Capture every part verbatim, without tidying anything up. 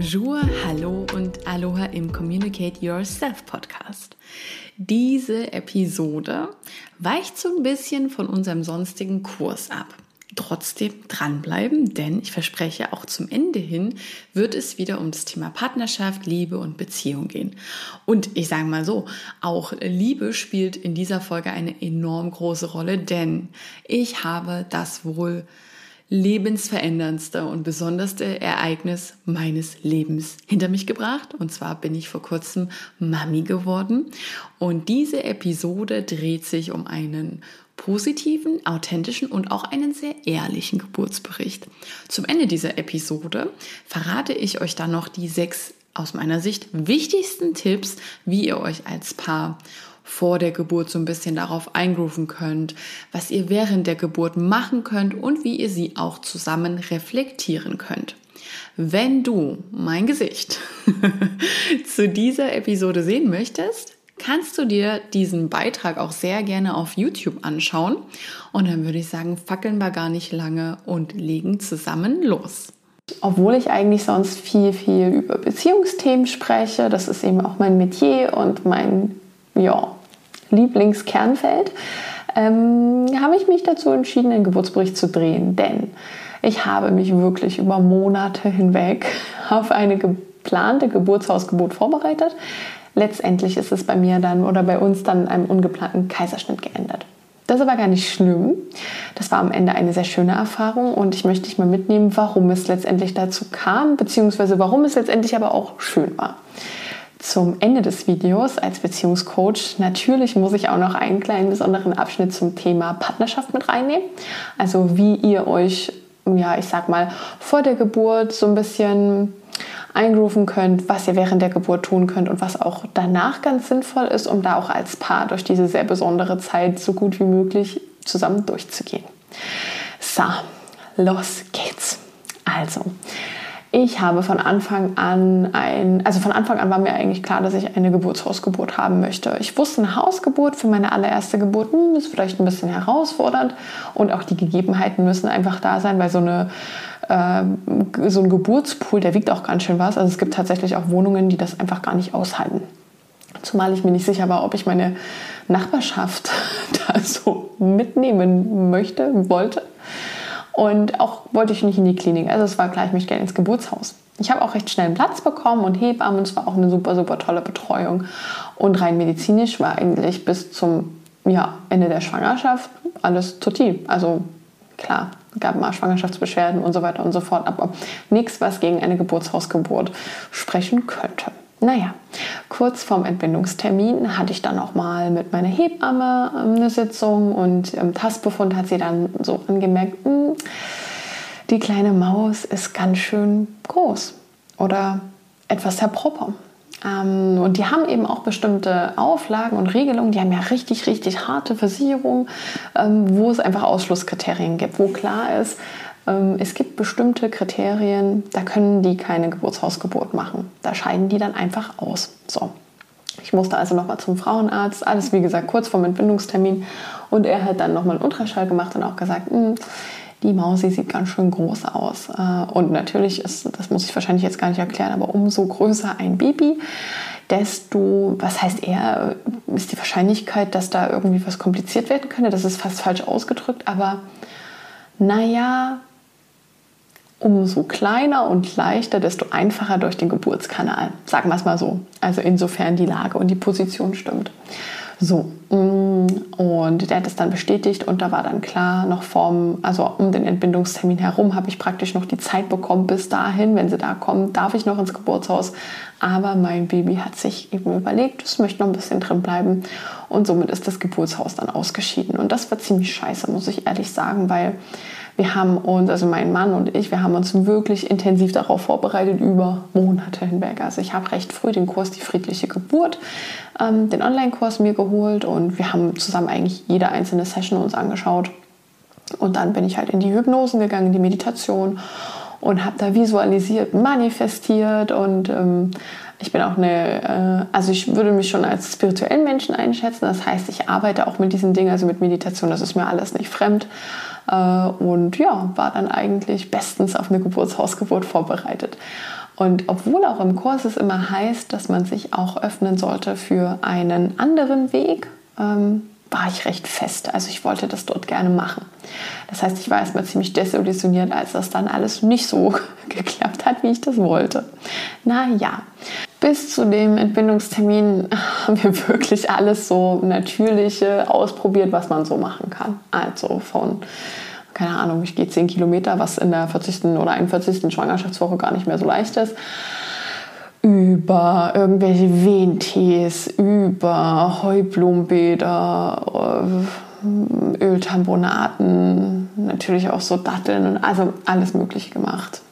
Bonjour, hallo und Aloha im Communicate Yourself Podcast. Diese Episode weicht so ein bisschen von unserem sonstigen Kurs ab. Trotzdem dranbleiben, denn ich verspreche, auch zum Ende hin wird es wieder um das Thema Partnerschaft, Liebe und Beziehung gehen. Und ich sage mal so, auch Liebe spielt in dieser Folge eine enorm große Rolle, denn ich habe das wohl lebensveränderndste und besonderste Ereignis meines Lebens hinter mich gebracht. Und zwar bin ich vor kurzem Mami geworden. Und diese Episode dreht sich um einen positiven, authentischen und auch einen sehr ehrlichen Geburtsbericht. Zum Ende dieser Episode verrate ich euch dann noch die sechs aus meiner Sicht wichtigsten Tipps, wie ihr euch als Paar vor der Geburt so ein bisschen darauf eingrooven könnt, was ihr während der Geburt machen könnt und wie ihr sie auch zusammen reflektieren könnt. Wenn du mein Gesicht zu dieser Episode sehen möchtest, kannst du dir diesen Beitrag auch sehr gerne auf YouTube anschauen. Und dann würde ich sagen, fackeln wir gar nicht lange und legen zusammen los. Obwohl ich eigentlich sonst viel, viel über Beziehungsthemen spreche, das ist eben auch mein Metier und mein ja, Lieblingskernfeld, ähm, habe ich mich dazu entschieden, einen Geburtsbericht zu drehen. Denn ich habe mich wirklich über Monate hinweg auf eine geplante Geburtshausgeburt vorbereitet. Letztendlich ist es bei mir dann oder bei uns dann in einem ungeplanten Kaiserschnitt geendet. Das ist aber gar nicht schlimm. Das war am Ende eine sehr schöne Erfahrung und ich möchte dich mal mitnehmen, warum es letztendlich dazu kam, beziehungsweise warum es letztendlich aber auch schön war. Zum Ende des Videos als Beziehungscoach, natürlich muss ich auch noch einen kleinen besonderen Abschnitt zum Thema Partnerschaft mit reinnehmen. Also wie ihr euch, ja, ich sag mal, vor der Geburt so ein bisschen eingrooven könnt, was ihr während der Geburt tun könnt und was auch danach ganz sinnvoll ist, um da auch als Paar durch diese sehr besondere Zeit so gut wie möglich zusammen durchzugehen. So, los geht's. Also, ich habe von Anfang an ein, also von Anfang an war mir eigentlich klar, dass ich eine Geburtshausgeburt haben möchte. Ich wusste, eine Hausgeburt für meine allererste Geburt hm, ist vielleicht ein bisschen herausfordernd und auch die Gegebenheiten müssen einfach da sein, weil so eine so ein Geburtspool, der wiegt auch ganz schön was. Also es gibt tatsächlich auch Wohnungen, die das einfach gar nicht aushalten. Zumal ich mir nicht sicher war, ob ich meine Nachbarschaft da so mitnehmen möchte, wollte. Und auch wollte ich nicht in die Klinik. Also es war klar, ich möchte gerne ins Geburtshaus. Ich habe auch recht schnell einen Platz bekommen und Hebammen. Es war auch eine super, super tolle Betreuung. Und rein medizinisch war eigentlich bis zum ja, Ende der Schwangerschaft alles tutti. Also klar, gab mal Schwangerschaftsbeschwerden und so weiter und so fort, aber nichts, was gegen eine Geburtshausgeburt sprechen könnte. Naja, kurz vorm Entbindungstermin hatte ich dann auch mal mit meiner Hebamme eine Sitzung und im Tastbefund hat sie dann so angemerkt, die kleine Maus ist ganz schön groß oder etwas sehr proper. Und die haben eben auch bestimmte Auflagen und Regelungen, die haben ja richtig, richtig harte Versicherungen, wo es einfach Ausschlusskriterien gibt, wo klar ist, es gibt bestimmte Kriterien, da können die keine Geburtshausgeburt machen. Da scheiden die dann einfach aus. So. Ich musste also nochmal zum Frauenarzt, alles wie gesagt kurz vorm Entbindungstermin und er hat dann nochmal einen Ultraschall gemacht und auch gesagt, die Mausi sieht ganz schön groß aus. Und natürlich ist, das muss ich wahrscheinlich jetzt gar nicht erklären, aber umso größer ein Baby, desto, was heißt eher, ist die Wahrscheinlichkeit, dass da irgendwie was kompliziert werden könnte. Das ist fast falsch ausgedrückt, aber naja, umso kleiner und leichter, desto einfacher durch den Geburtskanal. Sagen wir es mal so. Also insofern die Lage und die Position stimmt. So, und der hat es dann bestätigt und da war dann klar, noch vorm, also um den Entbindungstermin herum habe ich praktisch noch die Zeit bekommen, bis dahin, wenn sie da kommen, darf ich noch ins Geburtshaus. Aber mein Baby hat sich eben überlegt, es möchte noch ein bisschen drin bleiben und somit ist das Geburtshaus dann ausgeschieden. Und das war ziemlich scheiße, muss ich ehrlich sagen, weil wir haben uns, also mein Mann und ich, wir haben uns wirklich intensiv darauf vorbereitet, über Monate hinweg. Also ich habe recht früh den Kurs Die friedliche Geburt, ähm, den Online-Kurs mir geholt und wir haben zusammen eigentlich jede einzelne Session uns angeschaut. Und dann bin ich halt in die Hypnosen gegangen, in die Meditation und habe da visualisiert, manifestiert und ähm, ich bin auch eine, äh, also ich würde mich schon als spirituellen Menschen einschätzen. Das heißt, ich arbeite auch mit diesen Dingen, also mit Meditation, das ist mir alles nicht fremd. Und ja, war dann eigentlich bestens auf eine Geburtshausgeburt vorbereitet. Und obwohl auch im Kurs es immer heißt, dass man sich auch öffnen sollte für einen anderen Weg, ähm, war ich recht fest. Also ich wollte das dort gerne machen. Das heißt, ich war erstmal ziemlich desillusioniert, als das dann alles nicht so geklappt hat, wie ich das wollte. Naja, bis zu dem Entbindungstermin haben wir wirklich alles so Natürliche ausprobiert, was man so machen kann. Also von, keine Ahnung, ich gehe zehn Kilometer, was in der vierzigsten oder einundvierzigsten Schwangerschaftswoche gar nicht mehr so leicht ist, über irgendwelche Wehentees, über Heublumenbäder, Öltamponaten, natürlich auch so Datteln und also alles Mögliche gemacht.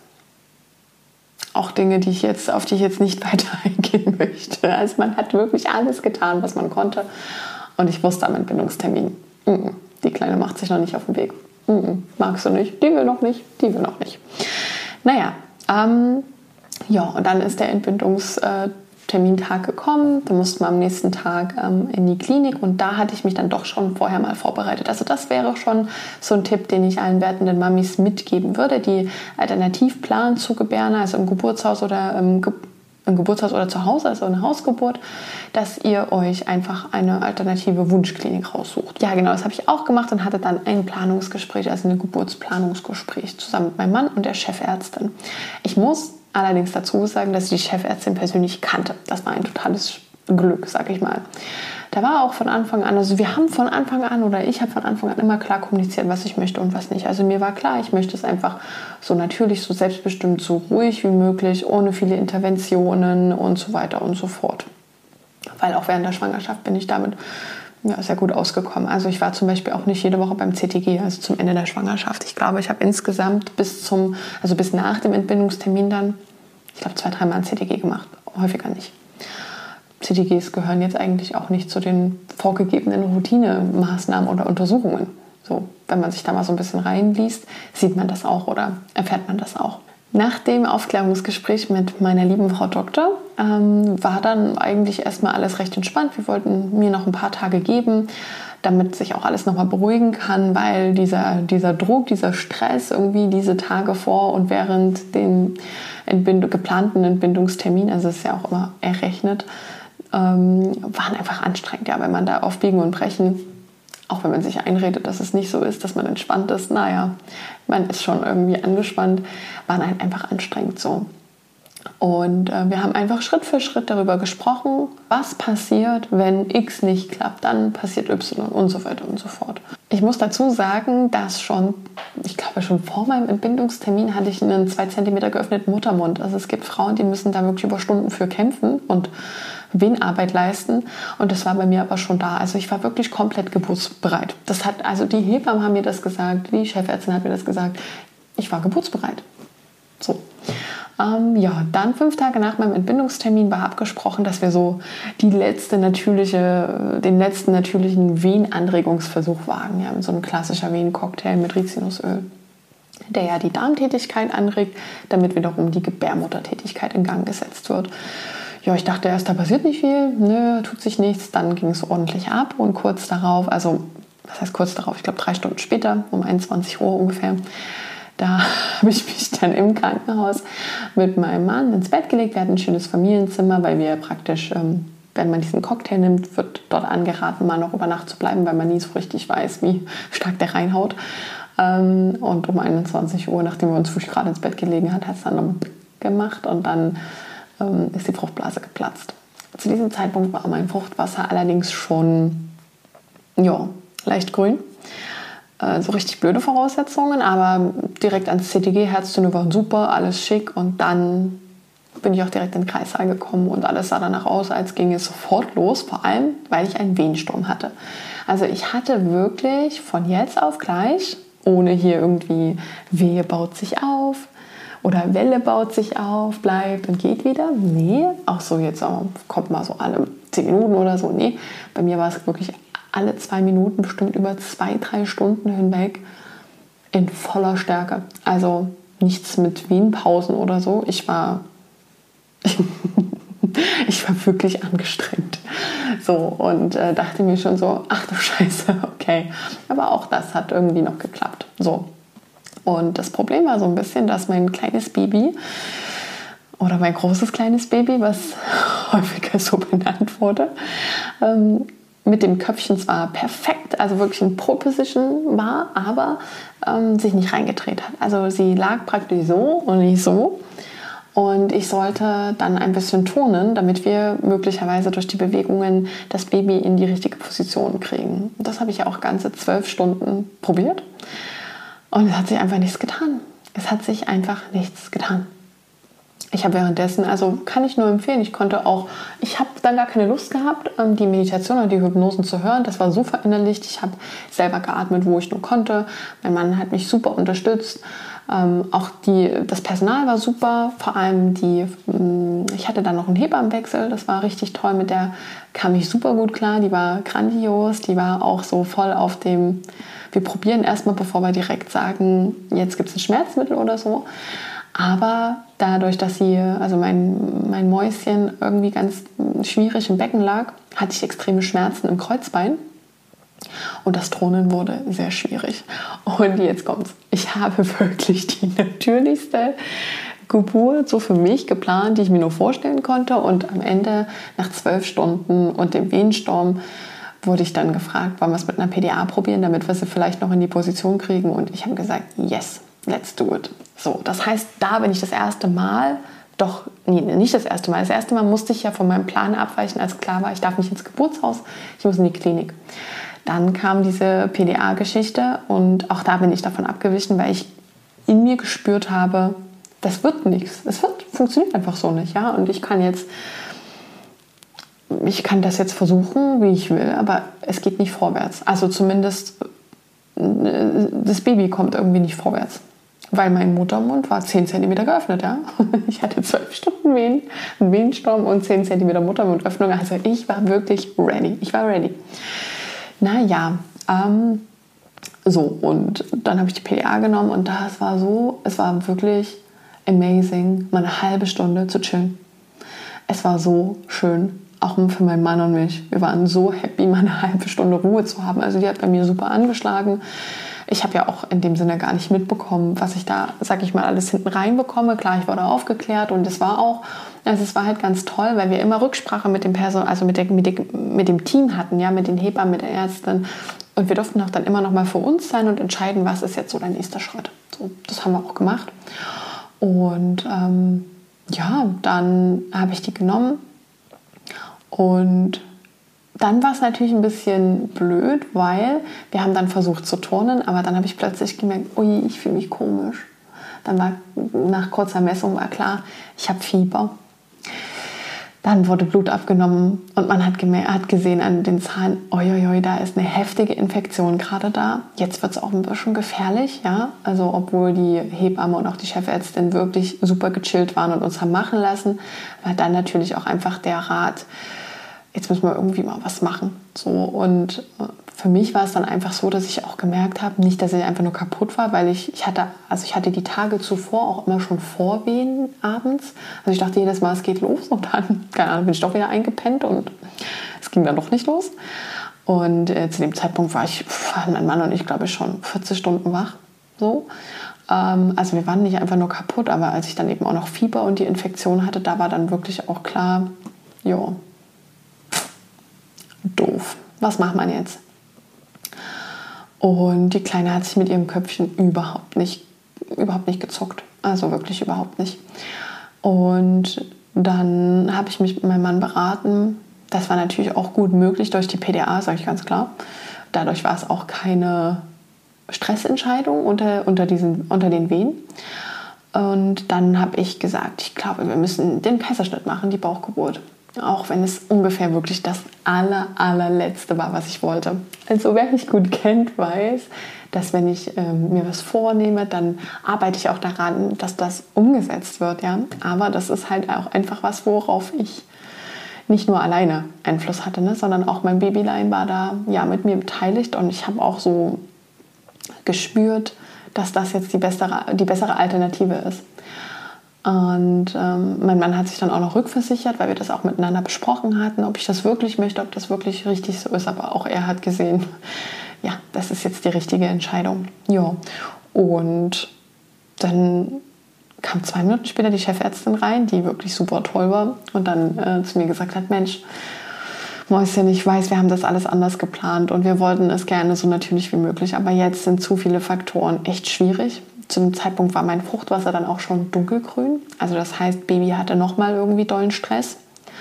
Auch Dinge, die ich jetzt, auf die ich jetzt nicht weiter eingehen möchte. Also man hat wirklich alles getan, was man konnte. Und ich wusste am Entbindungstermin, die Kleine macht sich noch nicht auf den Weg. Magst du nicht? Die will noch nicht, die will noch nicht. Naja, ähm, ja, und dann ist der Entbindungstermintag gekommen. Da mussten wir am nächsten Tag ähm, in die Klinik und da hatte ich mich dann doch schon vorher mal vorbereitet. Also das wäre schon so ein Tipp, den ich allen werdenden Mamis mitgeben würde, die alternativ planen zu gebären, also im Geburtshaus oder im, Ge- im Geburtshaus oder zu Hause, also eine Hausgeburt, dass ihr euch einfach eine alternative Wunschklinik raussucht. Ja, genau, das habe ich auch gemacht und hatte dann ein Planungsgespräch, also ein Geburtsplanungsgespräch zusammen mit meinem Mann und der Chefärztin. Ich muss allerdings dazu sagen, dass ich die Chefärztin persönlich kannte. Das war ein totales Glück, sag ich mal. Da war auch von Anfang an, also wir haben von Anfang an oder ich habe von Anfang an immer klar kommuniziert, was ich möchte und was nicht. Also mir war klar, ich möchte es einfach so natürlich, so selbstbestimmt, so ruhig wie möglich, ohne viele Interventionen und so weiter und so fort. Weil auch während der Schwangerschaft bin ich damit ja, sehr gut ausgekommen. Also ich war zum Beispiel auch nicht jede Woche beim C T G, also zum Ende der Schwangerschaft. Ich glaube, ich habe insgesamt bis zum, also bis nach dem Entbindungstermin dann, ich glaube, zwei, dreimal ein C T G gemacht. Häufiger nicht. C T Gs gehören jetzt eigentlich auch nicht zu den vorgegebenen Routinemaßnahmen oder Untersuchungen. So, wenn man sich da mal so ein bisschen reinliest, sieht man das auch oder erfährt man das auch. Nach dem Aufklärungsgespräch mit meiner lieben Frau Doktor ähm, war dann eigentlich erstmal alles recht entspannt. Wir wollten mir noch ein paar Tage geben, damit sich auch alles nochmal beruhigen kann, weil dieser, dieser Druck, dieser Stress irgendwie diese Tage vor und während dem Entbind- geplanten Entbindungstermin, also es ist ja auch immer errechnet, ähm, waren einfach anstrengend. Ja, wenn man da auf Biegen und Brechen, auch wenn man sich einredet, dass es nicht so ist, dass man entspannt ist, naja, man ist schon irgendwie angespannt, waren halt einfach anstrengend so. Und äh, wir haben einfach Schritt für Schritt darüber gesprochen, was passiert, wenn X nicht klappt, dann passiert Y und so weiter und so fort. Ich muss dazu sagen, dass schon, ich glaube schon vor meinem Entbindungstermin hatte ich einen zwei Zentimeter geöffneten Muttermund. Also es gibt Frauen, die müssen da wirklich über Stunden für kämpfen und Wehenarbeit leisten. Und das war bei mir aber schon da. Also ich war wirklich komplett geburtsbereit. Das hat, also die Hebammen haben mir das gesagt, die Chefärztin hat mir das gesagt. Ich war geburtsbereit. So. Ähm, ja, dann fünf Tage nach meinem Entbindungstermin war abgesprochen, dass wir so die letzte natürliche, den letzten natürlichen Wehenanregungsversuch wagen. Ja, so ein klassischer Wehencocktail mit Rizinusöl, der ja die Darmtätigkeit anregt, damit wiederum die Gebärmuttertätigkeit in Gang gesetzt wird. Ja, ich dachte erst, da passiert nicht viel, nö, tut sich nichts. Dann ging es ordentlich ab und kurz darauf, also was heißt kurz darauf, ich glaube drei Stunden später, um einundzwanzig Uhr ungefähr, da habe ich mich dann im Krankenhaus mit meinem Mann ins Bett gelegt. Wir hatten ein schönes Familienzimmer, weil wir praktisch, ähm, wenn man diesen Cocktail nimmt, wird dort angeraten, mal noch über Nacht zu bleiben, weil man nie so richtig weiß, wie stark der reinhaut. Ähm, und um einundzwanzig Uhr, nachdem wir uns frisch gerade ins Bett gelegen hat, hat es dann gemacht und dann ähm, ist die Fruchtblase geplatzt. Zu diesem Zeitpunkt war mein Fruchtwasser allerdings schon ja, leicht grün. So richtig blöde Voraussetzungen, aber direkt ans C T G, Herzdünne waren super, alles schick und dann bin ich auch direkt in den Kreissaal gekommen und alles sah danach aus, als ging es sofort los, vor allem, weil ich einen Wehensturm hatte. Also ich hatte wirklich von jetzt auf gleich, ohne hier irgendwie Wehe baut sich auf oder Welle baut sich auf, bleibt und geht wieder. Nee, auch so jetzt kommt mal so alle zehn Minuten oder so. Nee, bei mir war es wirklich alle zwei Minuten, bestimmt über zwei, drei Stunden hinweg in voller Stärke. Also nichts mit Wehenpausen oder so. Ich war, ich war wirklich angestrengt. So, und äh, dachte mir schon so, ach du Scheiße, okay. Aber auch das hat irgendwie noch geklappt. So. Und das Problem war so ein bisschen, dass mein kleines Baby oder mein großes kleines Baby, was häufiger so benannt wurde, ähm, mit dem Köpfchen zwar perfekt, also wirklich in Pole-Position war, aber ähm, sich nicht reingedreht hat. Also sie lag praktisch so und nicht so. Und ich sollte dann ein bisschen turnen, damit wir möglicherweise durch die Bewegungen das Baby in die richtige Position kriegen. Das habe ich ja auch ganze zwölf Stunden probiert. Und es hat sich einfach nichts getan. Es hat sich einfach nichts getan. Ich habe währenddessen, also kann ich nur empfehlen, ich konnte auch, ich habe dann gar keine Lust gehabt, die Meditation oder die Hypnosen zu hören. Das war so verinnerlicht. Ich habe selber geatmet, wo ich nur konnte. Mein Mann hat mich super unterstützt. Ähm, auch die, das Personal war super, vor allem die, ich hatte dann noch einen Hebammenwechsel, das war richtig toll, mit der kam ich super gut klar, die war grandios, die war auch so voll auf dem, wir probieren erstmal, bevor wir direkt sagen, jetzt gibt es ein Schmerzmittel oder so. Aber dadurch, dass sie, also mein, mein Mäuschen irgendwie ganz schwierig im Becken lag, hatte ich extreme Schmerzen im Kreuzbein. Und das Turnen wurde sehr schwierig. Und jetzt kommt's. Ich habe wirklich die natürlichste Geburt so für mich geplant, die ich mir nur vorstellen konnte. Und am Ende, nach zwölf Stunden und dem Wehensturm, wurde ich dann gefragt, wollen wir es mit einer P D A probieren, damit wir sie vielleicht noch in die Position kriegen. Und ich habe gesagt, yes, let's do it. So, das heißt, da bin ich das erste Mal, doch, nee, nicht das erste Mal. Das erste Mal musste ich ja von meinem Plan abweichen, als klar war, ich darf nicht ins Geburtshaus, ich muss in die Klinik. Dann kam diese P D A-Geschichte und auch da bin ich davon abgewichen, weil ich in mir gespürt habe, das wird nichts. Es wird, funktioniert einfach so nicht. Ja? Und ich kann jetzt, ich kann das jetzt versuchen, wie ich will, aber es geht nicht vorwärts. Also zumindest das Baby kommt irgendwie nicht vorwärts. Weil mein Muttermund war zehn Zentimeter geöffnet. Ja? Ich hatte zwölf Stunden Wehen, einen Wehensturm und zehn Zentimeter Muttermundöffnung. Also ich war wirklich ready. Ich war ready. Naja, ähm, so und dann habe ich die P D A genommen und das war so, es war wirklich amazing, mal eine halbe Stunde zu chillen. Es war so schön, auch für meinen Mann und mich. Wir waren so happy, mal eine halbe Stunde Ruhe zu haben. Also die hat bei mir super angeschlagen. Ich habe ja auch in dem Sinne gar nicht mitbekommen, was ich da, sag ich mal, alles hinten reinbekomme. Klar, ich wurde aufgeklärt und es war auch, also es war halt ganz toll, weil wir immer Rücksprache mit dem Person, also mit, der, mit, dem, mit dem Team hatten, ja, mit den Hebammen, mit der Ärztin. Und wir durften auch dann immer noch mal für uns sein und entscheiden, was ist jetzt so der nächste Schritt. So, das haben wir auch gemacht. Und ähm, ja, dann habe ich die genommen und dann war es natürlich ein bisschen blöd, weil wir haben dann versucht zu turnen, aber dann habe ich plötzlich gemerkt, ui, ich fühle mich komisch. Dann war nach kurzer Messung war klar, ich habe Fieber. Dann wurde Blut abgenommen und man hat, gemerkt, hat gesehen an den Zahlen, oi, da ist eine heftige Infektion gerade da. Jetzt wird es auch ein bisschen gefährlich, ja. Also obwohl die Hebamme und auch die Chefärztin wirklich super gechillt waren und uns haben machen lassen, war dann natürlich auch einfach der Rat, jetzt müssen wir irgendwie mal was machen. So, und für mich war es dann einfach so, dass ich auch gemerkt habe, nicht, dass ich einfach nur kaputt war, weil ich, ich hatte, also ich hatte die Tage zuvor auch immer schon Vorwehen abends. Also ich dachte jedes Mal, es geht los und dann, keine Ahnung, bin ich doch wieder eingepennt und es ging dann doch nicht los. Und äh, zu dem Zeitpunkt war ich, pff, mein Mann und ich, glaube ich, schon vierzig Stunden wach. So. Ähm, also wir waren nicht einfach nur kaputt, aber als ich dann eben auch noch Fieber und die Infektion hatte, da war dann wirklich auch klar, ja, doof. Was macht man jetzt? Und die Kleine hat sich mit ihrem Köpfchen überhaupt nicht, überhaupt nicht gezuckt. Also wirklich überhaupt nicht. Und dann habe ich mich mit meinem Mann beraten. Das war natürlich auch gut möglich durch die P D A, sage ich ganz klar. Dadurch war es auch keine Stressentscheidung unter, unter, diesen, unter den Wehen. Und dann habe ich gesagt, ich glaube, wir müssen den Kaiserschnitt machen, die Bauchgeburt. Auch wenn es ungefähr wirklich das aller, allerletzte war, was ich wollte. Also wer mich gut kennt, weiß, dass wenn ich ähm, mir was vornehme, dann arbeite ich auch daran, dass das umgesetzt wird. Ja? Aber das ist halt auch einfach was, worauf ich nicht nur alleine Einfluss hatte, ne? Sondern auch mein Babylein war da ja, mit mir beteiligt. Und ich habe auch so gespürt, dass das jetzt die bessere, die bessere Alternative ist. Und ähm, mein Mann hat sich dann auch noch rückversichert, weil wir das auch miteinander besprochen hatten, ob ich das wirklich möchte, ob das wirklich richtig so ist. Aber auch er hat gesehen, ja, das ist jetzt die richtige Entscheidung. Ja. Und dann kam zwei Minuten später die Chefärztin rein, die wirklich super toll war und dann äh, zu mir gesagt hat, Mensch, Mäuschen, ich weiß, wir haben das alles anders geplant und wir wollten es gerne so natürlich wie möglich, aber jetzt sind zu viele Faktoren echt schwierig. Zu dem Zeitpunkt war mein Fruchtwasser dann auch schon dunkelgrün, also das heißt, Baby hatte nochmal irgendwie dollen Stress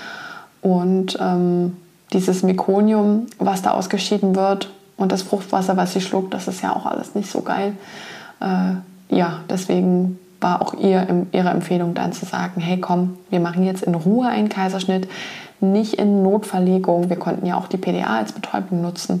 und ähm, dieses Mekonium, was da ausgeschieden wird und das Fruchtwasser, was sie schluckt, das ist ja auch alles nicht so geil. Äh, ja, deswegen war auch ihr, ihre Empfehlung dann zu sagen, hey komm, wir machen jetzt in Ruhe einen Kaiserschnitt, nicht in Notverlegung. Wir konnten ja auch die P D A als Betäubung nutzen.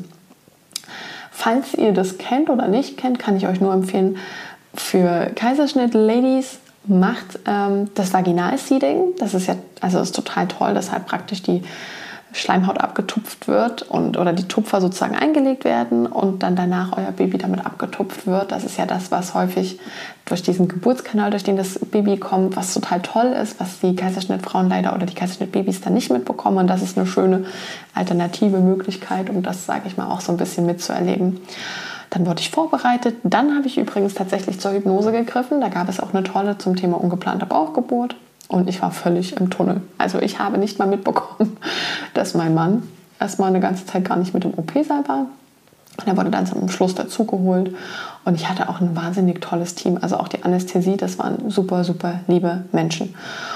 Falls ihr das kennt oder nicht kennt, kann ich euch nur empfehlen, für Kaiserschnitt-Ladies macht ähm, das Vaginal-Seeding. Das ist ja, also ist total toll, dass halt praktisch die Schleimhaut abgetupft wird und oder die Tupfer sozusagen eingelegt werden und dann danach euer Baby damit abgetupft wird. Das ist ja das, was häufig durch diesen Geburtskanal, durch den das Baby kommt, was total toll ist, was die Kaiserschnittfrauen leider oder die Kaiserschnittbabys dann nicht mitbekommen. Und das ist eine schöne alternative Möglichkeit, um das, sage ich mal, auch so ein bisschen mitzuerleben. Dann wurde ich vorbereitet. Dann habe ich übrigens tatsächlich zur Hypnose gegriffen. Da gab es auch eine tolle zum Thema ungeplante Bauchgeburt. Und ich war völlig im Tunnel. Also ich habe nicht mal mitbekommen, dass mein Mann erstmal eine ganze Zeit gar nicht mit dem O P-Saal war. Und er wurde dann zum Schluss dazugeholt. Und ich hatte auch ein wahnsinnig tolles Team. Also auch die Anästhesie, das waren super, super liebe Menschen.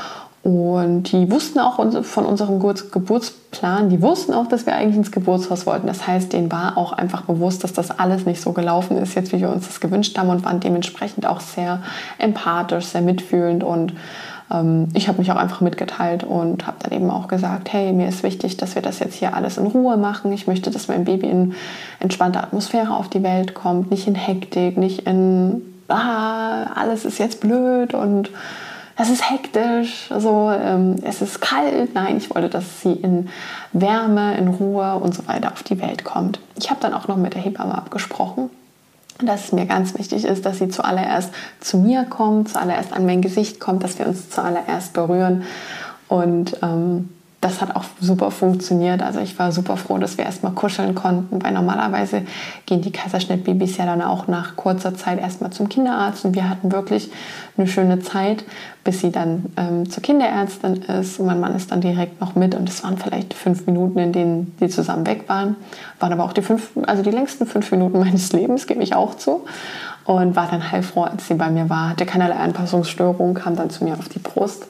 Und die wussten auch von unserem Geburtsplan, die wussten auch, dass wir eigentlich ins Geburtshaus wollten. Das heißt, denen war auch einfach bewusst, dass das alles nicht so gelaufen ist, jetzt wie wir uns das gewünscht haben und waren dementsprechend auch sehr empathisch, sehr mitfühlend und ich habe mich auch einfach mitgeteilt und habe dann eben auch gesagt, hey, mir ist wichtig, dass wir das jetzt hier alles in Ruhe machen. Ich möchte, dass mein Baby in entspannter Atmosphäre auf die Welt kommt, nicht in Hektik, nicht in, ah, alles ist jetzt blöd und es ist hektisch, also, ähm, es ist kalt. Nein, ich wollte, dass sie in Wärme, in Ruhe und so weiter auf die Welt kommt. Ich habe dann auch noch mit der Hebamme abgesprochen, dass es mir ganz wichtig ist, dass sie zuallererst zu mir kommt, zuallererst an mein Gesicht kommt, dass wir uns zuallererst berühren. Und ähm, das hat auch super funktioniert. Also ich war super froh, dass wir erstmal kuscheln konnten, weil normalerweise gehen die Kaiserschnittbabys ja dann auch nach kurzer Zeit erstmal zum Kinderarzt. Und wir hatten wirklich eine schöne Zeit, bis sie dann ähm, zur Kinderärztin ist. Und mein Mann ist dann direkt noch mit. Und es waren vielleicht fünf Minuten, in denen die zusammen weg waren. Waren aber auch die fünf, also die längsten fünf Minuten meines Lebens, gebe ich auch zu. Und war dann heilfroh, als sie bei mir war. Hatte keinerlei Anpassungsstörung, kam dann zu mir auf die Brust.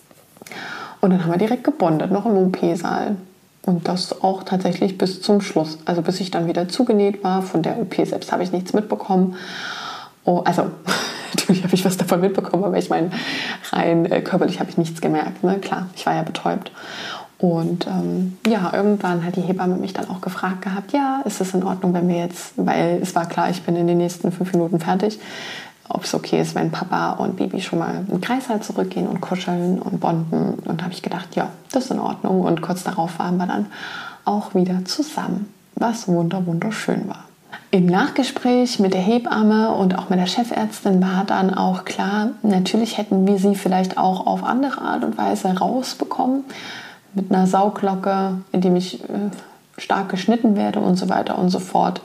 Und dann haben wir direkt gebondet, noch im O P-Saal. Und das auch tatsächlich bis zum Schluss. Also bis ich dann wieder zugenäht war. Von der O P selbst habe ich nichts mitbekommen. Oh, also natürlich habe ich was davon mitbekommen, aber ich meine, rein äh, körperlich habe ich nichts gemerkt. Ne? Klar, ich war ja betäubt. Und ähm, ja, irgendwann hat die Hebamme mich dann auch gefragt gehabt, ja, ist es in Ordnung, wenn wir jetzt, weil es war klar, ich bin in den nächsten fünf Minuten fertig, ob es okay ist, wenn Papa und Baby schon mal im Kreißsaal zurückgehen und kuscheln und bonden. Und da habe ich gedacht, ja, das ist in Ordnung. Und kurz darauf waren wir dann auch wieder zusammen, was wunder wunderschön war. Im Nachgespräch mit der Hebamme und auch mit der Chefärztin war dann auch klar, natürlich hätten wir sie vielleicht auch auf andere Art und Weise rausbekommen, mit einer Sauglocke, indem ich äh, stark geschnitten werde und so weiter und so fort.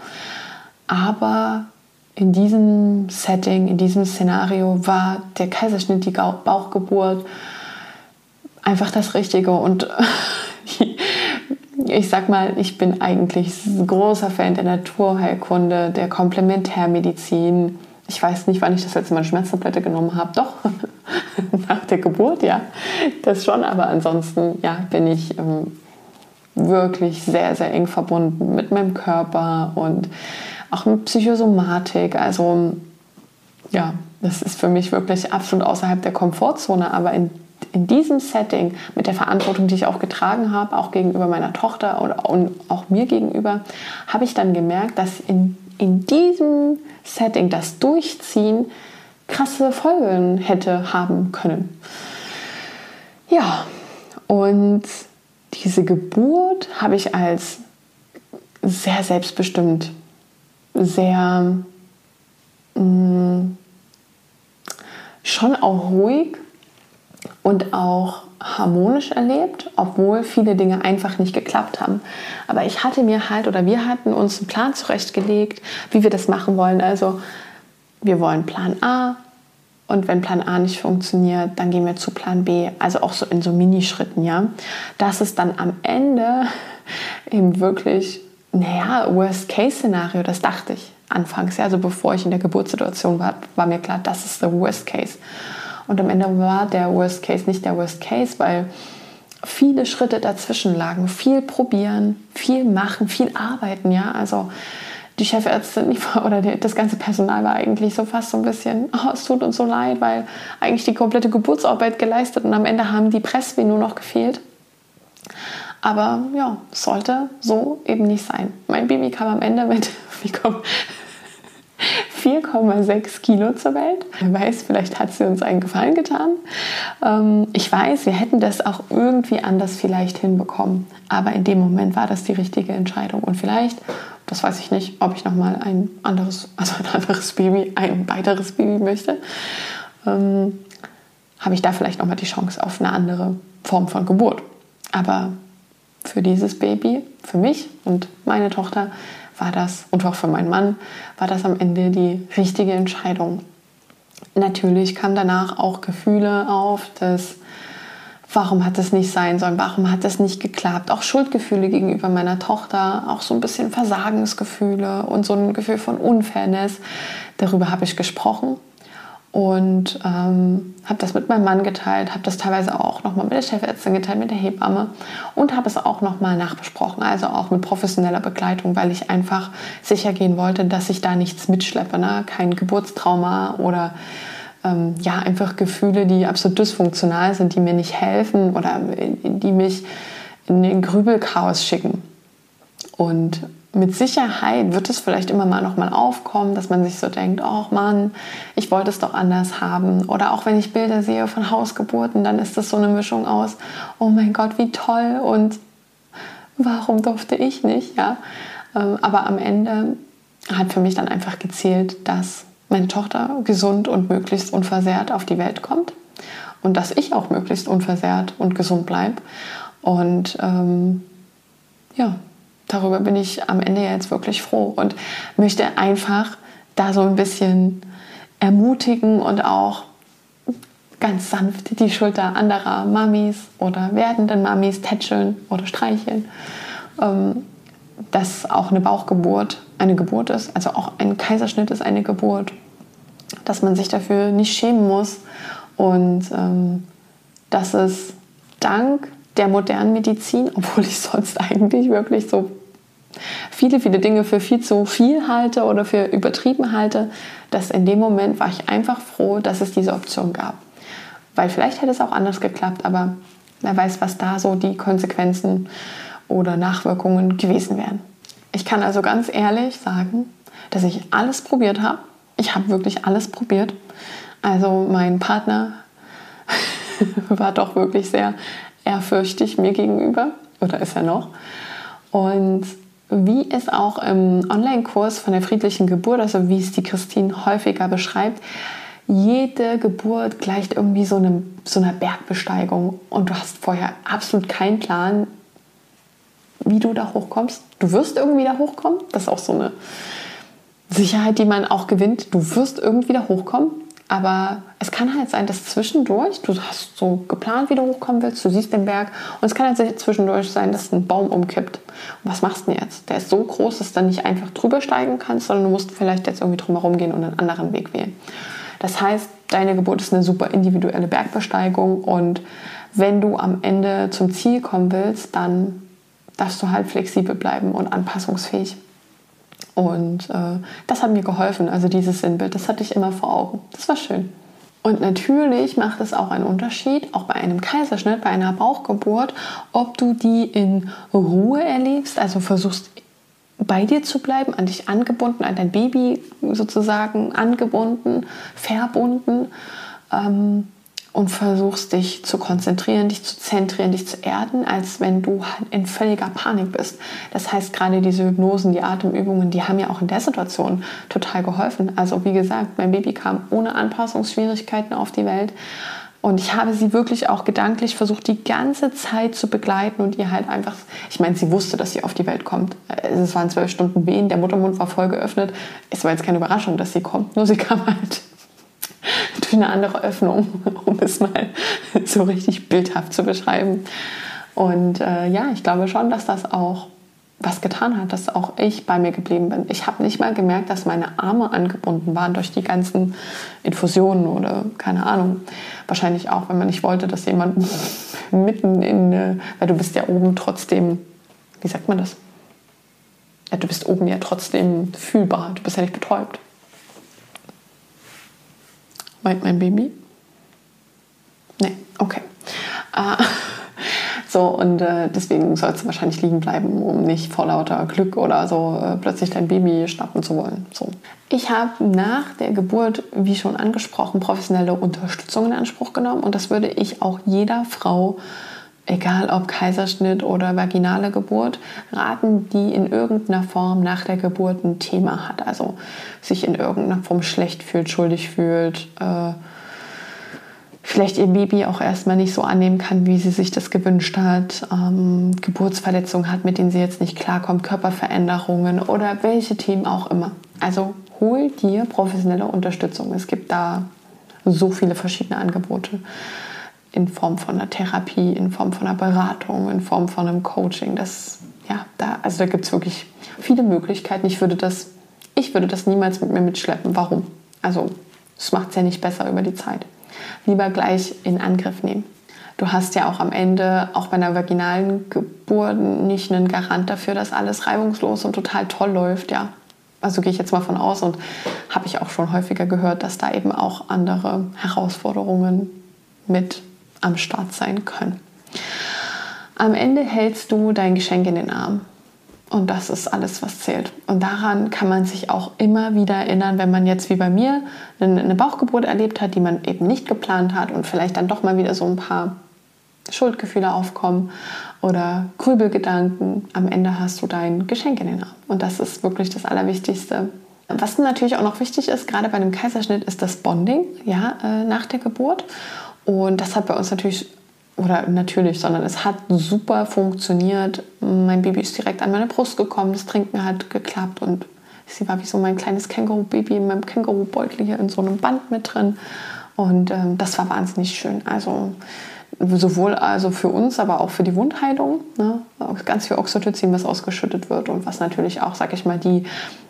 Aber in diesem Setting, in diesem Szenario war der Kaiserschnitt, die Bauchgeburt einfach das Richtige. Und ich sag mal, ich bin eigentlich großer Fan der Naturheilkunde, der Komplementärmedizin. Ich weiß nicht, wann ich das letzte Mal eine Schmerztablette genommen habe. Doch, nach der Geburt, ja, das schon. Aber ansonsten, ja, bin ich ähm, wirklich sehr, sehr eng verbunden mit meinem Körper und auch mit Psychosomatik. Also ja, das ist für mich wirklich absolut außerhalb der Komfortzone. Aber in, in diesem Setting, mit der Verantwortung, die ich auch getragen habe, auch gegenüber meiner Tochter oder und auch mir gegenüber, habe ich dann gemerkt, dass in, in diesem Setting das Durchziehen krasse Folgen hätte haben können. Ja, und diese Geburt habe ich als sehr selbstbestimmt, sehr mh, schon auch ruhig und auch harmonisch erlebt, obwohl viele Dinge einfach nicht geklappt haben. Aber ich hatte mir halt, oder wir hatten uns einen Plan zurechtgelegt, wie wir das machen wollen. Also wir wollen Plan A, Und wenn Plan A nicht funktioniert, dann gehen wir zu Plan B. Also auch so in so Minischritten, ja. Das ist dann am Ende eben wirklich, naja, Worst-Case-Szenario, das dachte ich anfangs. Ja. Also bevor ich in der Geburtssituation war, war mir klar, das ist der Worst-Case. Und am Ende war der Worst-Case nicht der Worst-Case, weil viele Schritte dazwischen lagen. Viel probieren, viel machen, viel arbeiten, ja. Also die Chefärztin oder das ganze Personal war eigentlich so fast so ein bisschen, oh, es tut uns so leid, weil eigentlich die komplette Geburtsarbeit geleistet und am Ende haben die Presswehen nur noch gefehlt. Aber ja, es sollte so eben nicht sein. Mein Baby kam am Ende mit vier Komma sechs Kilo zur Welt. Wer weiß, vielleicht hat sie uns einen Gefallen getan. Ähm, ich weiß, wir hätten das auch irgendwie anders vielleicht hinbekommen. Aber in dem Moment war das die richtige Entscheidung. Und vielleicht, das weiß ich nicht, ob ich nochmal ein anderes, also ein anderes Baby, ein weiteres Baby möchte, ähm, habe ich da vielleicht nochmal die Chance auf eine andere Form von Geburt. Aber für dieses Baby, für mich und meine Tochter, war das, und auch für meinen Mann, war das am Ende die richtige Entscheidung. Natürlich kamen danach auch Gefühle auf, dass, warum hat das nicht sein sollen, warum hat das nicht geklappt, auch Schuldgefühle gegenüber meiner Tochter, auch so ein bisschen Versagensgefühle und so ein Gefühl von Unfairness. Darüber habe ich gesprochen und ähm, habe das mit meinem Mann geteilt, habe das teilweise auch nochmal mit der Chefärztin geteilt, mit der Hebamme und habe es auch nochmal nachbesprochen, also auch mit professioneller Begleitung, weil ich einfach sicher gehen wollte, dass ich da nichts mitschleppe, ne? Kein Geburtstrauma oder ähm, ja, einfach Gefühle, die absolut dysfunktional sind, die mir nicht helfen oder die mich in den Grübelchaos schicken. Und mit Sicherheit wird es vielleicht immer mal noch mal aufkommen, dass man sich so denkt, oh Mann, ich wollte es doch anders haben. Oder auch wenn ich Bilder sehe von Hausgeburten, dann ist das so eine Mischung aus, oh mein Gott, wie toll und warum durfte ich nicht? Ja? Aber am Ende hat für mich dann einfach gezählt, dass meine Tochter gesund und möglichst unversehrt auf die Welt kommt und dass ich auch möglichst unversehrt und gesund bleibe. Und ähm, ja, darüber bin ich am Ende jetzt wirklich froh und möchte einfach da so ein bisschen ermutigen und auch ganz sanft die Schulter anderer Mamis oder werdenden Mamis tätscheln oder streicheln, dass auch eine Bauchgeburt eine Geburt ist, also auch ein Kaiserschnitt ist eine Geburt, dass man sich dafür nicht schämen muss und dass es dank der modernen Medizin, obwohl ich sonst eigentlich wirklich so viele, viele Dinge für viel zu viel halte oder für übertrieben halte, dass in dem Moment war ich einfach froh, dass es diese Option gab. Weil vielleicht hätte es auch anders geklappt, aber wer weiß, was da so die Konsequenzen oder Nachwirkungen gewesen wären. Ich kann also ganz ehrlich sagen, dass ich alles probiert habe. Ich habe wirklich alles probiert. Also mein Partner war doch wirklich sehr ehrfürchtig mir gegenüber, oder ist er noch. Und wie es auch im Online-Kurs von der friedlichen Geburt, also wie es die Christine häufiger beschreibt, jede Geburt gleicht irgendwie so, einem, so einer Bergbesteigung und du hast vorher absolut keinen Plan, wie du da hochkommst. Du wirst irgendwie da hochkommen, das ist auch so eine Sicherheit, die man auch gewinnt. Du wirst irgendwie da hochkommen, aber es kann halt sein, dass zwischendurch, du hast so geplant, wie du hochkommen willst, du siehst den Berg und es kann halt zwischendurch sein, dass ein Baum umkippt. Und was machst du denn jetzt? Der ist so groß, dass du dann nicht einfach drüber steigen kannst, sondern du musst vielleicht jetzt irgendwie drum herum gehen und einen anderen Weg wählen. Das heißt, deine Geburt ist eine super individuelle Bergbesteigung und wenn du am Ende zum Ziel kommen willst, dann darfst du halt flexibel bleiben und anpassungsfähig. Und äh, das hat mir geholfen, also dieses Sinnbild, das hatte ich immer vor Augen. Das war schön. Und natürlich macht es auch einen Unterschied, auch bei einem Kaiserschnitt, bei einer Bauchgeburt, ob du die in Ruhe erlebst, also versuchst bei dir zu bleiben, an dich angebunden, an dein Baby sozusagen angebunden, verbunden ähm, und versuchst dich zu konzentrieren, dich zu zentrieren, dich zu erden, als wenn du halt in völliger Panik bist. Das heißt, gerade diese Hypnosen, die Atemübungen, die haben ja auch in der Situation total geholfen. Also wie gesagt, mein Baby kam ohne Anpassungsschwierigkeiten auf die Welt und ich habe sie wirklich auch gedanklich versucht, die ganze Zeit zu begleiten und ihr halt einfach, ich meine, sie wusste, dass sie auf die Welt kommt. Es waren zwölf Stunden Wehen, der Muttermund war voll geöffnet. Es war jetzt keine Überraschung, dass sie kommt, nur sie kam halt wie eine andere Öffnung, um es mal so richtig bildhaft zu beschreiben. Und äh, ja, ich glaube schon, dass das auch was getan hat, dass auch ich bei mir geblieben bin. Ich habe nicht mal gemerkt, dass meine Arme angebunden waren durch die ganzen Infusionen oder keine Ahnung. Wahrscheinlich auch, wenn man nicht wollte, dass jemand mitten in, äh, weil du bist ja oben trotzdem, wie sagt man das? Ja, du bist oben ja trotzdem fühlbar, du bist ja nicht betäubt. Meint mein Baby? Nee, okay. Äh, So, und äh, deswegen sollst du wahrscheinlich liegen bleiben, um nicht vor lauter Glück oder so äh, plötzlich dein Baby schnappen zu wollen. So. Ich habe nach der Geburt, wie schon angesprochen, professionelle Unterstützung in Anspruch genommen. Und das würde ich auch jeder Frau, egal ob Kaiserschnitt oder vaginale Geburt, raten, die in irgendeiner Form nach der Geburt ein Thema hat. Also sich in irgendeiner Form schlecht fühlt, schuldig fühlt, äh, vielleicht ihr Baby auch erstmal nicht so annehmen kann, wie sie sich das gewünscht hat, ähm, Geburtsverletzungen hat, mit denen sie jetzt nicht klarkommt, Körperveränderungen oder welche Themen auch immer. Also hol dir professionelle Unterstützung. Es gibt da so viele verschiedene Angebote in Form von einer Therapie, in Form von einer Beratung, in Form von einem Coaching. Das, ja, da, also da gibt es wirklich viele Möglichkeiten. Ich würde das, ich würde das niemals mit mir mitschleppen. Warum? Also das macht es ja nicht besser über die Zeit. Lieber gleich in Angriff nehmen. Du hast ja auch am Ende, auch bei einer vaginalen Geburt, nicht einen Garant dafür, dass alles reibungslos und total toll läuft. Ja, also gehe ich jetzt mal von aus und habe ich auch schon häufiger gehört, dass da eben auch andere Herausforderungen mit am Start sein können. Am Ende hältst du dein Geschenk in den Arm. Und das ist alles, was zählt. Und daran kann man sich auch immer wieder erinnern, wenn man jetzt wie bei mir eine Bauchgeburt erlebt hat, die man eben nicht geplant hat und vielleicht dann doch mal wieder so ein paar Schuldgefühle aufkommen oder Grübelgedanken. Am Ende hast du dein Geschenk in den Arm. Und das ist wirklich das Allerwichtigste. Was natürlich auch noch wichtig ist, gerade bei einem Kaiserschnitt, ist das Bonding, ja, äh, nach der Geburt. Und das hat bei uns natürlich Oder natürlich, sondern es hat super funktioniert. Mein Baby ist direkt an meine Brust gekommen, das Trinken hat geklappt und sie war wie so mein kleines Känguru-Baby in meinem Kängurubeutel hier in so einem Band mit drin. Und ähm, das war wahnsinnig schön. Also sowohl also für uns, aber auch für die Wundheilung. Ne? Ganz viel Oxytocin, was ausgeschüttet wird und was natürlich auch, sag ich mal, die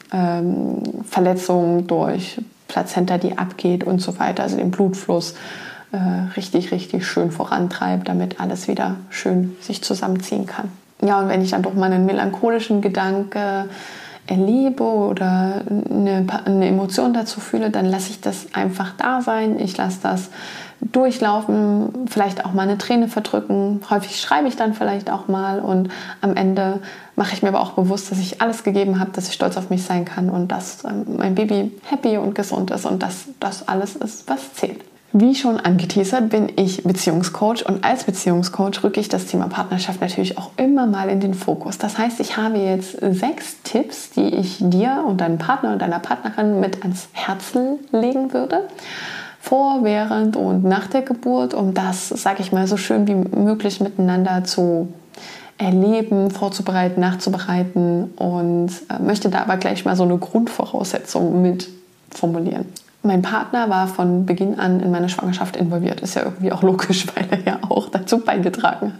ähm, Verletzung durch Plazenta, die abgeht und so weiter, also den Blutfluss, richtig, richtig schön vorantreibt, damit alles wieder schön sich zusammenziehen kann. Ja, und wenn ich dann doch mal einen melancholischen Gedanke erlebe oder eine, eine Emotion dazu fühle, dann lasse ich das einfach da sein. Ich lasse das durchlaufen, vielleicht auch mal eine Träne verdrücken. Häufig schreibe ich dann vielleicht auch mal und am Ende mache ich mir aber auch bewusst, dass ich alles gegeben habe, dass ich stolz auf mich sein kann und dass mein Baby happy und gesund ist und dass das alles ist, was zählt. Wie schon angeteasert, bin ich Beziehungscoach und als Beziehungscoach rücke ich das Thema Partnerschaft natürlich auch immer mal in den Fokus. Das heißt, ich habe jetzt sechs Tipps, die ich dir und deinem Partner und deiner Partnerin mit ans Herz legen würde. Vor, während und nach der Geburt, um das, sage ich mal, so schön wie möglich miteinander zu erleben, vorzubereiten, nachzubereiten und äh, möchte da aber gleich mal so eine Grundvoraussetzung mit formulieren. Mein Partner war von Beginn an in meine Schwangerschaft involviert. Ist ja irgendwie auch logisch, weil er ja auch dazu beigetragen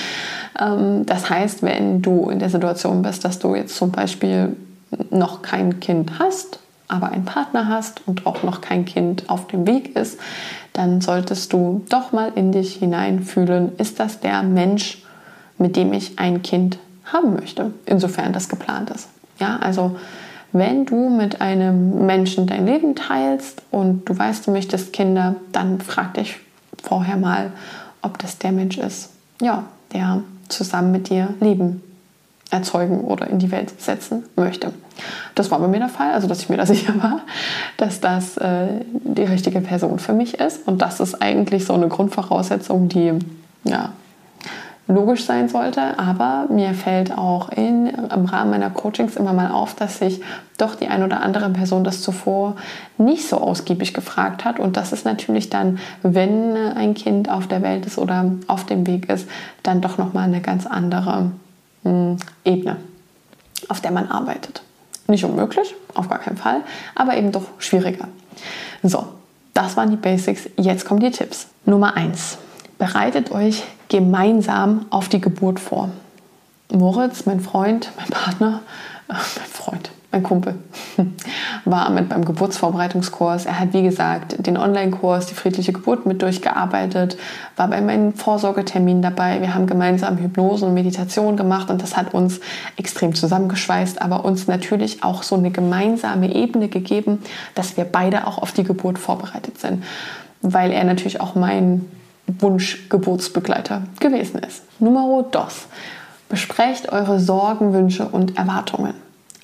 hat. Das heißt, wenn du in der Situation bist, dass du jetzt zum Beispiel noch kein Kind hast, aber einen Partner hast und auch noch kein Kind auf dem Weg ist, dann solltest du doch mal in dich hineinfühlen, ist das der Mensch, mit dem ich ein Kind haben möchte, insofern das geplant ist. Ja, also wenn du mit einem Menschen dein Leben teilst und du weißt, du möchtest Kinder, dann frag dich vorher mal, ob das der Mensch ist, ja, der zusammen mit dir Leben erzeugen oder in die Welt setzen möchte. Das war bei mir der Fall, also dass ich mir da sicher war, dass das äh, die richtige Person für mich ist. Und das ist eigentlich so eine Grundvoraussetzung, die ja, logisch sein sollte, aber mir fällt auch in, im Rahmen meiner Coachings immer mal auf, dass sich doch die ein oder andere Person das zuvor nicht so ausgiebig gefragt hat und das ist natürlich dann, wenn ein Kind auf der Welt ist oder auf dem Weg ist, dann doch nochmal eine ganz andere mh, Ebene, auf der man arbeitet. Nicht unmöglich, auf gar keinen Fall, aber eben doch schwieriger. So, das waren die Basics. Jetzt kommen die Tipps. Nummer eins. Bereitet euch gemeinsam auf die Geburt vor. Moritz, mein Freund, mein Partner, äh, mein Freund, mein Kumpel, war mit beim Geburtsvorbereitungskurs. Er hat, wie gesagt, den Online-Kurs, die friedliche Geburt mit durchgearbeitet, war bei meinen Vorsorgeterminen dabei. Wir haben gemeinsam Hypnose und Meditation gemacht und das hat uns extrem zusammengeschweißt, aber uns natürlich auch so eine gemeinsame Ebene gegeben, dass wir beide auch auf die Geburt vorbereitet sind, weil er natürlich auch mein Wunsch-Geburtsbegleiter gewesen ist. Numero dos. Besprecht eure Sorgen, Wünsche und Erwartungen.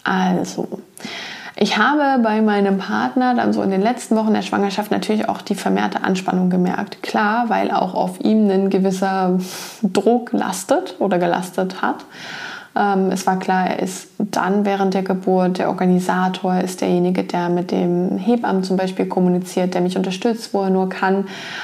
Also, ich habe bei meinem Partner dann so in den letzten Wochen der Schwangerschaft natürlich auch die vermehrte Anspannung gemerkt. Klar, weil auch auf ihm ein gewisser Druck lastet oder gelastet hat. Ähm, es war klar, er ist dann während der Geburt der Organisator, ist derjenige, der mit dem Hebammen zum Beispiel kommuniziert, der mich unterstützt, wo er nur kann.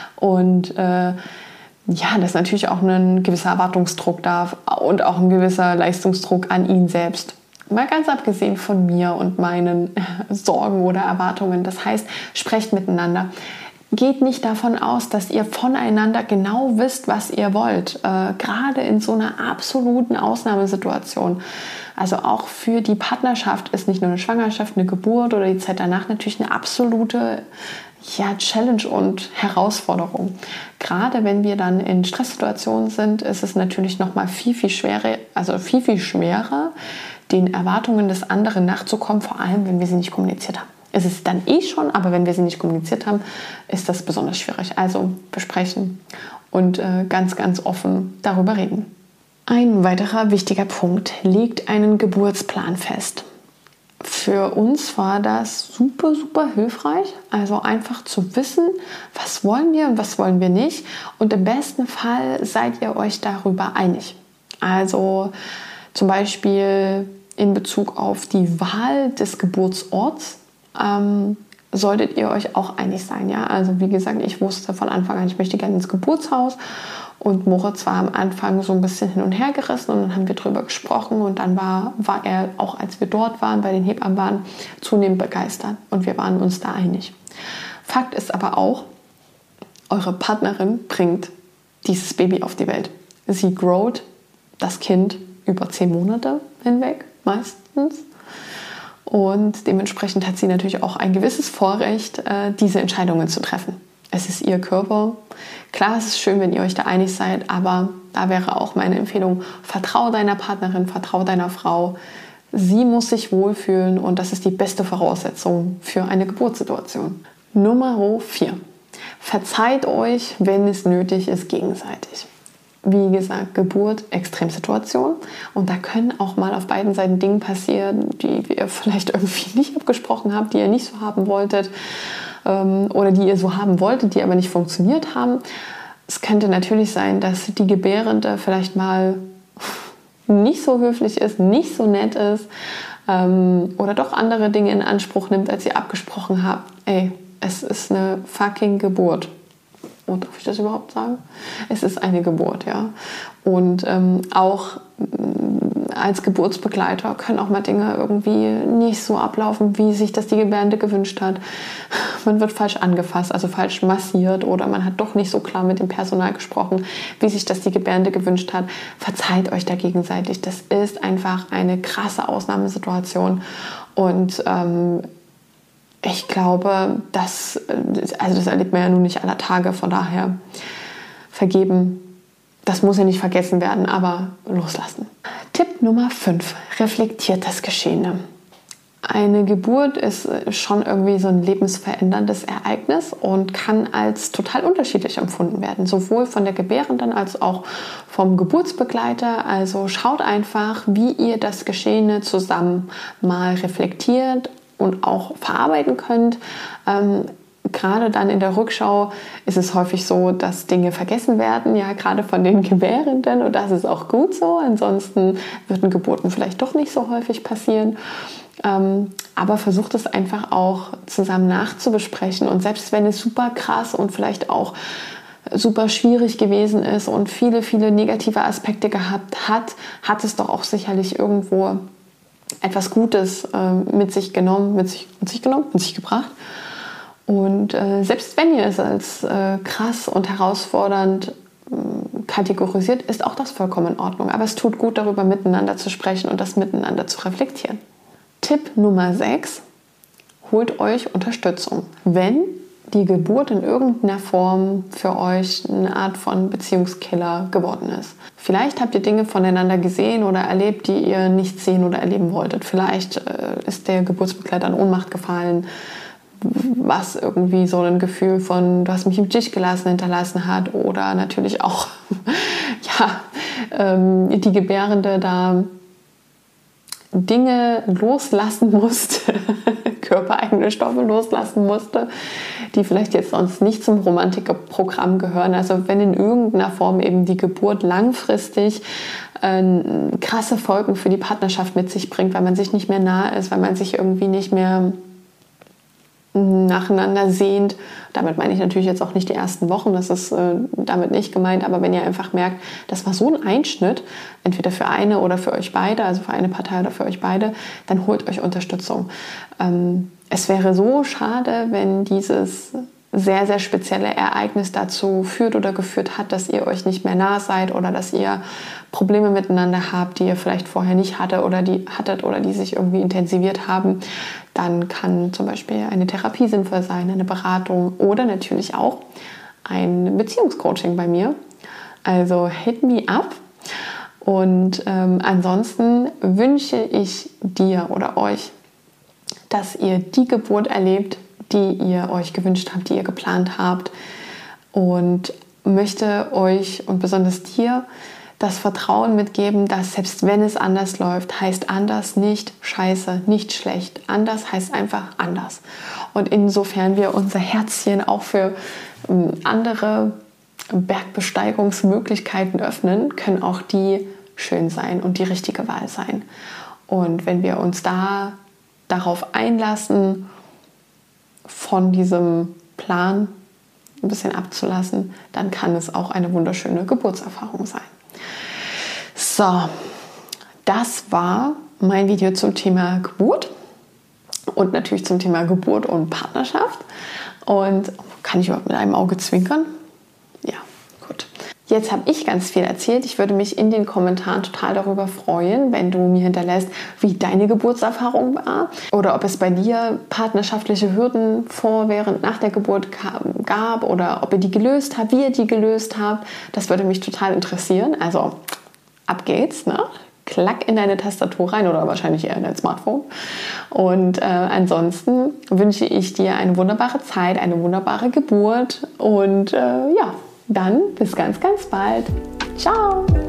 Und äh, ja, das ist natürlich auch ein gewisser Erwartungsdruck da und auch ein gewisser Leistungsdruck an ihn selbst. Mal ganz abgesehen von mir und meinen Sorgen oder Erwartungen. Das heißt, sprecht miteinander. Geht nicht davon aus, dass ihr voneinander genau wisst, was ihr wollt. Äh, gerade in so einer absoluten Ausnahmesituation. Also auch für die Partnerschaft ist nicht nur eine Schwangerschaft, eine Geburt oder die Zeit danach natürlich eine absolute ja, Challenge und Herausforderung. Gerade wenn wir dann in Stresssituationen sind, ist es natürlich noch mal viel, viel schwerer, also viel, viel schwerer, den Erwartungen des anderen nachzukommen, vor allem, wenn wir sie nicht kommuniziert haben. Es ist dann eh schon, aber wenn wir sie nicht kommuniziert haben, ist das besonders schwierig. Also besprechen und äh, ganz, ganz offen darüber reden. Ein weiterer wichtiger Punkt: Legt einen Geburtsplan fest. Für uns war das super, super hilfreich. Also einfach zu wissen, was wollen wir und was wollen wir nicht. Und im besten Fall seid ihr euch darüber einig. Also zum Beispiel in Bezug auf die Wahl des Geburtsorts ähm, solltet ihr euch auch einig sein. Ja? Also wie gesagt, ich wusste von Anfang an, ich möchte gerne ins Geburtshaus. Und Moritz war am Anfang so ein bisschen hin und her gerissen und dann haben wir drüber gesprochen und dann war, war er, auch als wir dort waren, bei den Hebammen waren, zunehmend begeistert und wir waren uns da einig. Fakt ist aber auch, eure Partnerin bringt dieses Baby auf die Welt. Sie growt das Kind über zehn Monate hinweg, meistens. Und dementsprechend hat sie natürlich auch ein gewisses Vorrecht, diese Entscheidungen zu treffen. Es ist ihr Körper. Klar, es ist schön, wenn ihr euch da einig seid, aber da wäre auch meine Empfehlung, vertrau deiner Partnerin, vertrau deiner Frau. Sie muss sich wohlfühlen und das ist die beste Voraussetzung für eine Geburtssituation. Nummer vier. Verzeiht euch, wenn es nötig ist, gegenseitig. Wie gesagt, Geburt, Extremsituation. Und da können auch mal auf beiden Seiten Dinge passieren, die ihr vielleicht irgendwie nicht abgesprochen habt, die ihr nicht so haben wolltet. Oder die ihr so haben wolltet, die aber nicht funktioniert haben. Es könnte natürlich sein, dass die Gebärende vielleicht mal nicht so höflich ist, nicht so nett ist ähm, oder doch andere Dinge in Anspruch nimmt, als ihr abgesprochen habt. Ey, es ist eine fucking Geburt. Oh, darf ich das überhaupt sagen? Es ist eine Geburt, ja. Und ähm, auch als Geburtsbegleiter können auch mal Dinge irgendwie nicht so ablaufen, wie sich das die Gebärende gewünscht hat. Man wird falsch angefasst, also falsch massiert oder man hat doch nicht so klar mit dem Personal gesprochen, wie sich das die Gebärende gewünscht hat. Verzeiht euch da gegenseitig. Das ist einfach eine krasse Ausnahmesituation und ähm, ich glaube, das, also das erlebt man ja nun nicht aller Tage, von daher vergeben. Das muss ja nicht vergessen werden, aber loslassen. Tipp Nummer fünf. Reflektiert das Geschehene. Eine Geburt ist schon irgendwie so ein lebensveränderndes Ereignis und kann als total unterschiedlich empfunden werden. Sowohl von der Gebärenden als auch vom Geburtsbegleiter. Also schaut einfach, wie ihr das Geschehene zusammen mal reflektiert und auch verarbeiten könnt. Ähm, Gerade dann in der Rückschau ist es häufig so, dass Dinge vergessen werden, ja, gerade von den Gebärenden, und das ist auch gut so. Ansonsten würden Geburten vielleicht doch nicht so häufig passieren. Ähm, aber versucht es einfach auch zusammen nachzubesprechen und selbst wenn es super krass und vielleicht auch super schwierig gewesen ist und viele, viele negative Aspekte gehabt hat, hat es doch auch sicherlich irgendwo etwas Gutes äh, mit sich genommen, mit sich, mit sich genommen, mit sich gebracht. Und äh, selbst wenn ihr es als äh, krass und herausfordernd äh, kategorisiert, ist auch das vollkommen in Ordnung. Aber es tut gut, darüber miteinander zu sprechen und das miteinander zu reflektieren. Tipp Nummer sechs: Holt euch Unterstützung. Wenn die Geburt in irgendeiner Form für euch eine Art von Beziehungskiller geworden ist. Vielleicht habt ihr Dinge voneinander gesehen oder erlebt, die ihr nicht sehen oder erleben wolltet. Vielleicht äh, ist der Geburtsbegleiter in Ohnmacht gefallen, was irgendwie so ein Gefühl von, du hast mich im Stich gelassen, hinterlassen hat. Oder natürlich auch ja, ähm, die Gebärende da Dinge loslassen musste, körpereigene Stoffe loslassen musste, die vielleicht jetzt sonst nicht zum Romantikprogramm gehören. Also wenn in irgendeiner Form eben die Geburt langfristig äh, krasse Folgen für die Partnerschaft mit sich bringt, weil man sich nicht mehr nahe ist, weil man sich irgendwie nicht mehr nacheinander sehnt. Damit meine ich natürlich jetzt auch nicht die ersten Wochen, das ist äh, damit nicht gemeint, aber wenn ihr einfach merkt, das war so ein Einschnitt, entweder für eine oder für euch beide, also für eine Partei oder für euch beide, dann holt euch Unterstützung. Ähm, es wäre so schade, wenn dieses sehr, sehr spezielle Ereignis dazu führt oder geführt hat, dass ihr euch nicht mehr nah seid oder dass ihr Probleme miteinander habt, die ihr vielleicht vorher nicht hatte oder die hattet oder die sich irgendwie intensiviert haben. Dann kann zum Beispiel eine Therapie sinnvoll sein, eine Beratung oder natürlich auch ein Beziehungscoaching bei mir. Also hit me up. Und ähm, ansonsten wünsche ich dir oder euch, dass ihr die Geburt erlebt, die ihr euch gewünscht habt, die ihr geplant habt, und möchte euch und besonders dir das Vertrauen mitgeben, dass selbst wenn es anders läuft, heißt anders nicht scheiße, nicht schlecht. Anders heißt einfach anders. Und insofern wir unser Herzchen auch für andere Bergbesteigungsmöglichkeiten öffnen, können auch die schön sein und die richtige Wahl sein. Und wenn wir uns da darauf einlassen, von diesem Plan ein bisschen abzulassen, dann kann es auch eine wunderschöne Geburtserfahrung sein. So, das war mein Video zum Thema Geburt und natürlich zum Thema Geburt und Partnerschaft. Und kann ich überhaupt mit einem Auge zwinkern? Ja, gut. Jetzt habe ich ganz viel erzählt. Ich würde mich in den Kommentaren total darüber freuen, wenn du mir hinterlässt, wie deine Geburtserfahrung war oder ob es bei dir partnerschaftliche Hürden vor, während, nach der Geburt gab oder ob ihr die gelöst habt, wie ihr die gelöst habt. Das würde mich total interessieren. Also ab geht's, ne? Klack in deine Tastatur rein oder wahrscheinlich eher in dein Smartphone. Und äh, ansonsten wünsche ich dir eine wunderbare Zeit, eine wunderbare Geburt und äh, ja, dann bis ganz, ganz bald. Ciao!